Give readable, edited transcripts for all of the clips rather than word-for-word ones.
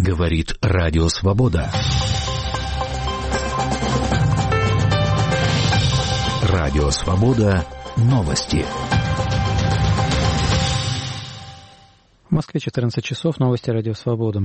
Говорит Радио Свобода. Радио Свобода. Новости. В Москве 14 часов. Новости Радио Свобода.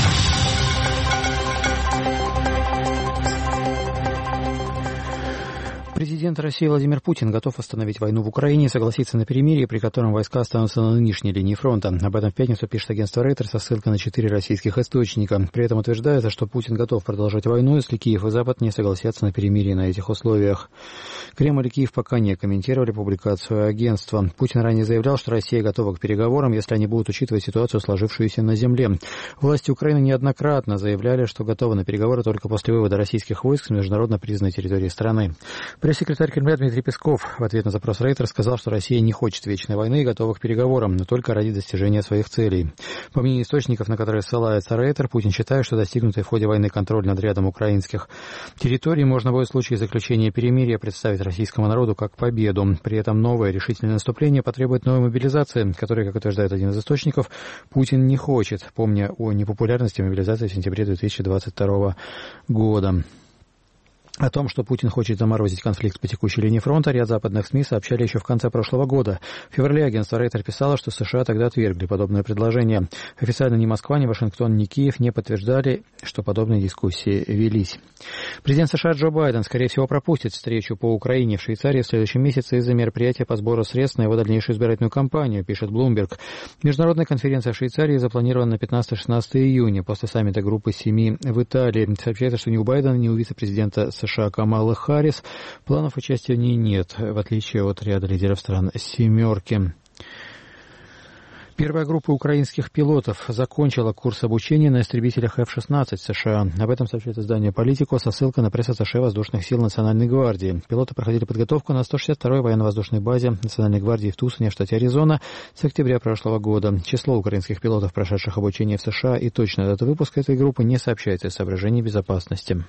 Президент России Владимир Путин готов остановить войну в Украине и согласиться на перемирие, при котором войска останутся на нынешней линии фронта. Об этом в пятницу пишет агентство Reuters со ссылкой на 4 российских источника. При этом утверждается, что Путин готов продолжать войну, если Киев и Запад не согласятся на перемирие на этих условиях. Кремль и Киев пока не комментировали публикацию агентства. Путин ранее заявлял, что Россия готова к переговорам, если они будут учитывать ситуацию, сложившуюся на земле. Власти Украины неоднократно заявляли, что готовы на переговоры только после вывода российских войск с международно признанной территории страны. Пресс-секретарь Кремля Дмитрий Песков в ответ на запрос Reuters сказал, что Россия не хочет вечной войны и готова к переговорам, но только ради достижения своих целей. По мнению источников, на которые ссылается Reuters, Путин считает, что достигнутый в ходе войны контроль над рядом украинских территорий можно будет в случае заключения перемирия представить российскому народу как победу. При этом новое решительное наступление потребует новой мобилизации, которой, как утверждает один из источников, Путин не хочет, помня о непопулярности мобилизации в сентябре 2022 года. О том, что Путин хочет заморозить конфликт по текущей линии фронта, ряд западных СМИ сообщали еще в конце прошлого года. В феврале агентство Reuters писало, что США тогда отвергли подобное предложение. Официально ни Москва, ни Вашингтон, ни Киев не подтверждали, что подобные дискуссии велись. Президент США Джо Байден, скорее всего, пропустит встречу по Украине в Швейцарии в следующем месяце из-за мероприятия по сбору средств на его дальнейшую избирательную кампанию, пишет Bloomberg. Международная конференция в Швейцарии запланирована на 15-16 июня, после саммита группы 7 в Италии. Сообщается, что ни у Байдена, ни у вице-президента США Камалы Харрис планов участия в ней нет, в отличие от ряда лидеров стран «семерки». Первая группа украинских пилотов закончила курс обучения на истребителях F-16 США. Об этом сообщает издание «Политико» со ссылкой на пресс-атташе Воздушных сил Национальной гвардии. Пилоты проходили подготовку на 162-й военно-воздушной базе Национальной гвардии в Тусоне, в штате Аризона, с октября прошлого года. Число украинских пилотов, прошедших обучение в США, и точная дата выпуска этой группы не сообщается из соображений безопасности.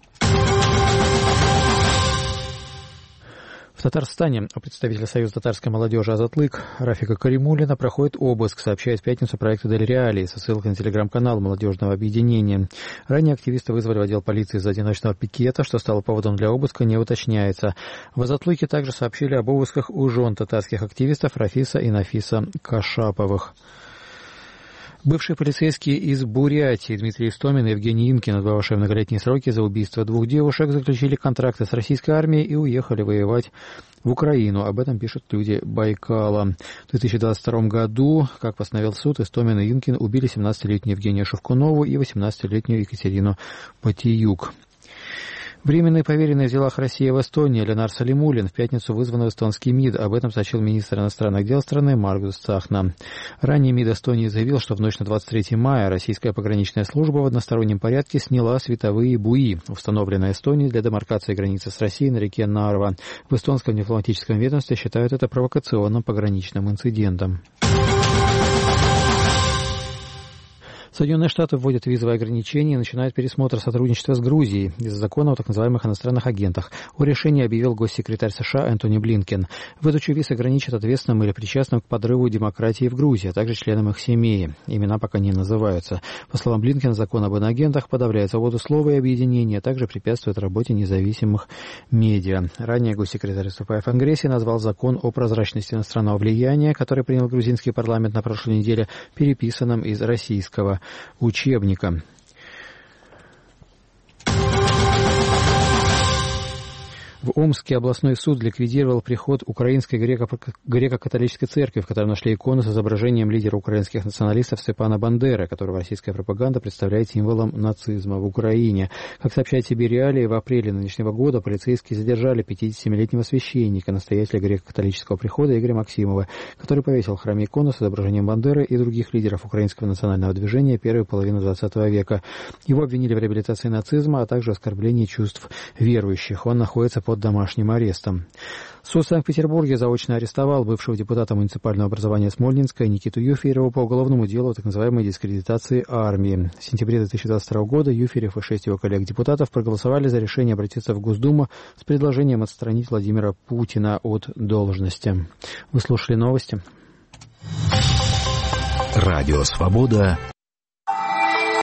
В Татарстане у представителя Союза татарской молодежи «Азатлык» Рафика Каримуллина проходит обыск, сообщает в пятницу проект «Дель Реалии» со ссылкой на телеграм-канал молодежного объединения. Ранее активисты вызвали в отдел полиции из-за одиночного пикета, что стало поводом для обыска, не уточняется. В «Азатлыке» также сообщили об обысках у жен татарских активистов Рафиса и Нафиса Кашаповых. Бывшие полицейские из Бурятии Дмитрий Истомин и Евгений Инкин, отбывавшие многолетние сроки за убийство двух девушек, заключили контракты с российской армией и уехали воевать в Украину. Об этом пишут люди Байкала. В 2022 году, как постановил суд, Истомин и Инкин убили 17-летнюю Евгению Шевкунову и 18-летнюю Екатерину Патиюк. Временный поверенный в делах России в Эстонии Ленар Салимулин в пятницу вызван в эстонский МИД. Об этом сообщил министр иностранных дел страны Маргус Цахна. Ранее МИД Эстонии заявил, что в ночь на 23 мая российская пограничная служба в одностороннем порядке сняла световые буи, установленные Эстонией для демаркации границы с Россией на реке Нарва. В эстонском дипломатическом ведомстве считают это провокационным пограничным инцидентом. Соединенные Штаты вводят визовые ограничения и начинают пересмотр сотрудничества с Грузией из-за закона о так называемых иностранных агентах. О решении объявил госсекретарь США Энтони Блинкен. Выдачу виз ограничат ответственным или причастным к подрыву демократии в Грузии, а также членам их семьи. Имена пока не называются. По словам Блинкена, закон об иноагентах подавляет свободу слова и объединения, а также препятствует работе независимых медиа. Ранее госсекретарь, выступая в Конгрессе, назвал закон о прозрачности иностранного влияния, который принял грузинский парламент на прошлой неделе, переписанным из российского учебника. В Омске областной суд ликвидировал приход Украинской греко-католической церкви, в которой нашли икону с изображением лидера украинских националистов Степана Бандеры, которого российская пропаганда представляет символом нацизма в Украине. Как сообщает себе Реалии, в апреле нынешнего года полицейские задержали 57-летнего священника, настоятеля греко-католического прихода Игоря Максимова, который повесил в храме икону с изображением Бандеры и других лидеров украинского национального движения первой половины XX века. Его обвинили в реабилитации нацизма, а также оскорблении чувств верующих. Он находится под домашним арестом. Суд в Санкт-Петербурге заочно арестовал бывшего депутата муниципального образования Смольнинска Никиту Юферова по уголовному делу о так называемой дискредитации армии. В сентябре 2022 года Юферев и 6 его коллег-депутатов проголосовали за решение обратиться в Госдуму с предложением отстранить Владимира Путина от должности. Вы слушали новости. Радио «Свобода».